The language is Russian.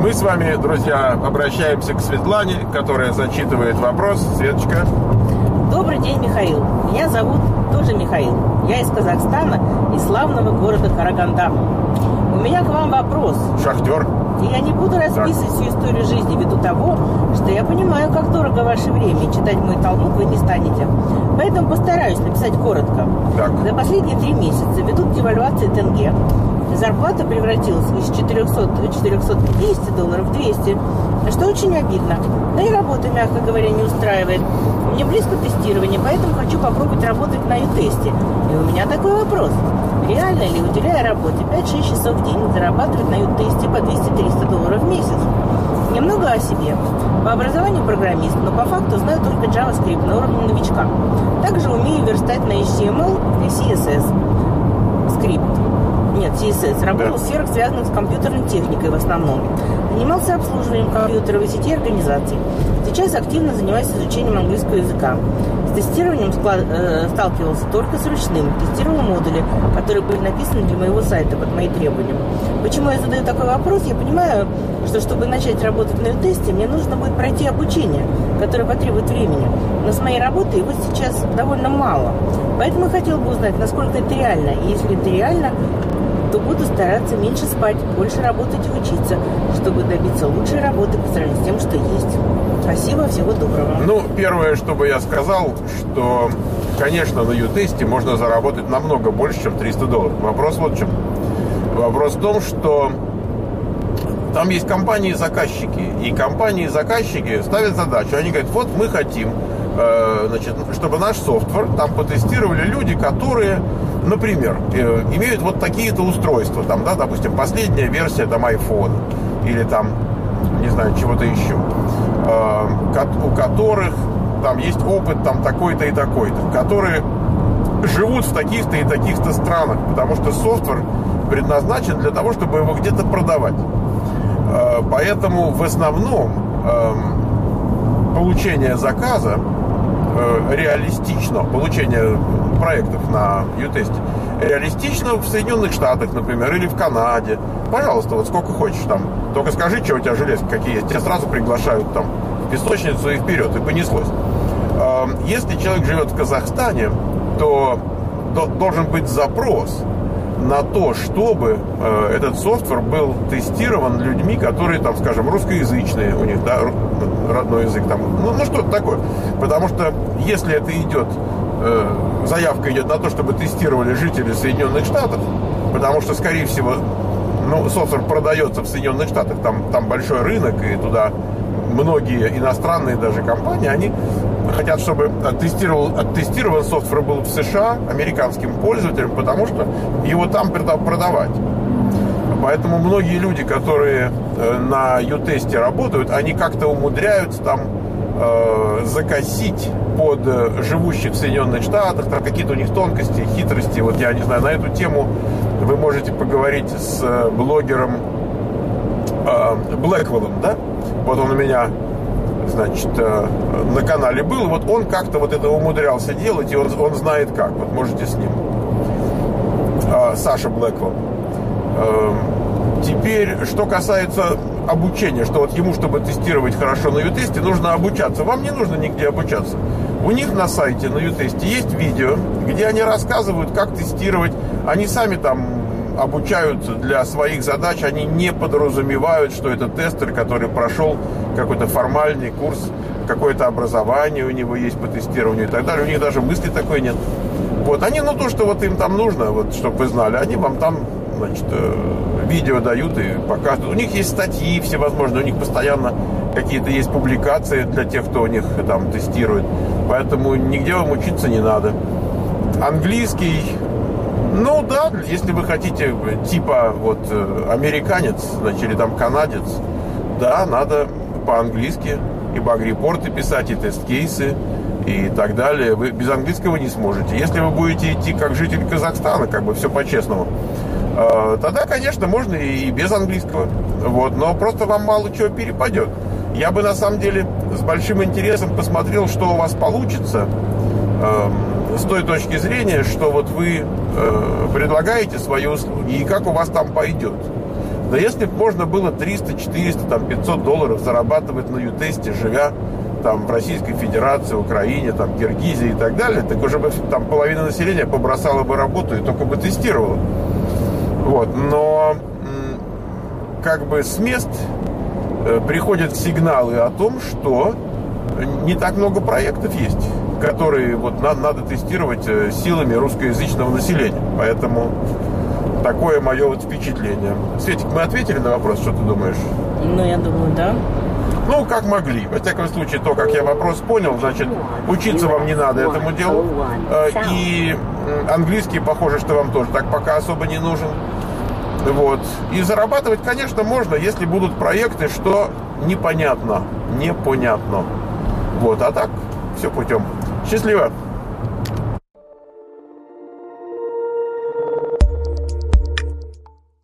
Мы с вами, друзья, обращаемся к Светлане, которая зачитывает вопрос. Светочка. Добрый день, Михаил. Меня зовут тоже Михаил. Я из Казахстана, из славного города Караганда. У меня к вам вопрос. Шахтер. И я не буду расписывать всю историю жизни ввиду того, что я понимаю, как дорого ваше время, и читать мой Талмуд вы не станете. Поэтому постараюсь написать коротко. Так. За последние 3 месяца, ввиду девальвации тенге, зарплата превратилась из 450 долларов в 200, что очень обидно. Да и работа, мягко говоря, не устраивает. Мне близко тестирование, поэтому хочу попробовать работать на ю-тесте. И у меня такой вопрос. Реально ли, уделяя работе 5-6 часов в день, зарабатывать на ю-тесте по 200-300 долларов в месяц? Немного о себе. По образованию программист, но по факту знаю только JavaScript на уровне новичка. Также умею верстать на HTML и CSS. Скрипт. Нет, CSS. Работал в сферах, связанных с компьютерной техникой в основном. Занимался обслуживанием компьютеров и сетей организаций. Сейчас активно занимаюсь изучением английского языка. С тестированием сталкивался только с ручным. Тестировал модули, которые были написаны для моего сайта под мои требования. Почему я задаю такой вопрос? Я понимаю, что чтобы начать работать на ю-тесте, мне нужно будет пройти обучение, которое потребует времени. Но с моей работой его сейчас довольно мало. Поэтому я хотела бы узнать, насколько это реально. И если это реально, то буду стараться меньше спать, больше работать и учиться, чтобы добиться лучшей работы по сравнению с тем, что есть. Спасибо, всего доброго. Ну, первое, что бы я сказал, что, конечно, на ю-тесте можно заработать намного больше, чем 300 долларов. Вопрос вот в чем. Вопрос в том, что там есть компании-заказчики, и компании-заказчики ставят задачу. Они говорят, вот мы хотим, значит, чтобы наш софтвер там потестировали люди, которые, например, имеют вот такие-то устройства, там, да, допустим, последняя версия там iPhone или там, не знаю, чего-то еще, у которых там есть опыт там такой-то и такой-то, которые живут в таких-то и таких-то странах, потому что софтвер предназначен для того, чтобы его где-то продавать. Поэтому в основном получение заказа реалистично, получение проектов на ю-тесте реалистично в Соединенных Штатах, например, или в Канаде. Пожалуйста, вот сколько хочешь там. Только скажи, что у тебя железки какие есть. Тебя сразу приглашают там в песочницу и вперед, и понеслось. Если человек живет в Казахстане, то должен быть запрос на то, чтобы этот софтвер был тестирован людьми, которые, там, скажем, русскоязычные, у них, да, родной язык, там, ну что-то такое. Потому что если это идет, заявка идет на то, чтобы тестировали жители Соединенных Штатов, потому что, скорее всего, ну, софтвер продается в Соединенных Штатах, там большой рынок, и туда многие иностранные даже компании, они хотят, чтобы оттестирован софтвер был в США американским пользователям, потому что его там продавать. Поэтому многие люди, которые на ю-тесте работают, они как-то умудряются там закосить под живущих в Соединенных Штатах, там какие-то у них тонкости, хитрости. Вот я не знаю, на эту тему вы можете поговорить с блогером Блэквеллом, да? Вот он у меня, значит, на канале был, и вот он как-то вот это умудрялся делать, и он знает как. Вот можете с ним. Саша Блэквелл. Теперь, что касается обучения, что вот ему, чтобы тестировать хорошо на ю-тесте, нужно обучаться. Вам не нужно нигде обучаться. У них на сайте на ю-тесте есть видео, где они рассказывают, как тестировать. Они сами там обучают для своих задач, они не подразумевают, что это тестер, который прошел какой-то формальный курс, какое-то образование у него есть по тестированию и так далее. У них даже мысли такой нет. Вот, они, ну, то, что вот им там нужно, вот, чтобы вы знали, они вам там, значит, видео дают и показывают. У них есть статьи всевозможные, у них постоянно какие-то есть публикации для тех, кто у них там тестирует. Поэтому нигде вам учиться не надо. Английский, ну да, если вы хотите типа вот американец, значит, или там канадец, да, надо по-английски и баг-репорты писать, и тест-кейсы, и так далее. Вы без английского не сможете. Если вы будете идти как житель Казахстана, как бы все по-честному, тогда, конечно, можно и без английского. Вот, но просто вам мало чего перепадет. Я бы, на самом деле, с большим интересом посмотрел, что у вас получится, с той точки зрения, что вот вы предлагаете свои услуги, и как у вас там пойдет. Да если бы можно было 300, 400, там, 500 долларов зарабатывать на ютесте, живя там в Российской Федерации, Украине, там, Киргизии и так далее, так уже бы там половина населения побросала бы работу и только бы тестировала. Вот. Но как бы с мест приходят сигналы о том, что не так много проектов есть, которые вот надо тестировать силами русскоязычного населения. Поэтому такое мое вот впечатление. Светик, мы ответили на вопрос, что ты думаешь? Ну, я думаю, да. Ну, как могли. Во всяком случае, то, как я вопрос понял, значит, учиться вам не надо этому делу. И английский, похоже, что вам тоже так пока особо не нужен. Вот. И зарабатывать, конечно, можно, если будут проекты, что непонятно. Вот. А так, все путем. Счастливо!